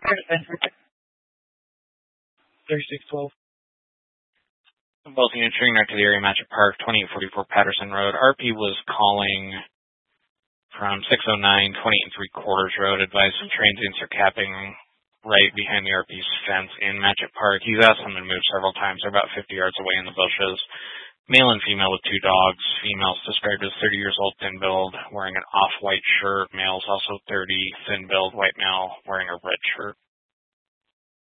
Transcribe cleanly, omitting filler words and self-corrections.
3612. Both units turning north to the area match at Park, 2844 Patterson Road. RP was calling from 609 28 3/4 Road. Advised some transients are capping right behind the RP's fence in Matchett Park. He's asked them to move several times. They're about 50 yards away in the bushes. Male and female with 2 dogs. Female's described as 30 years old, thin build, wearing an off-white shirt. Male's also 30, thin build, white male, wearing a red shirt.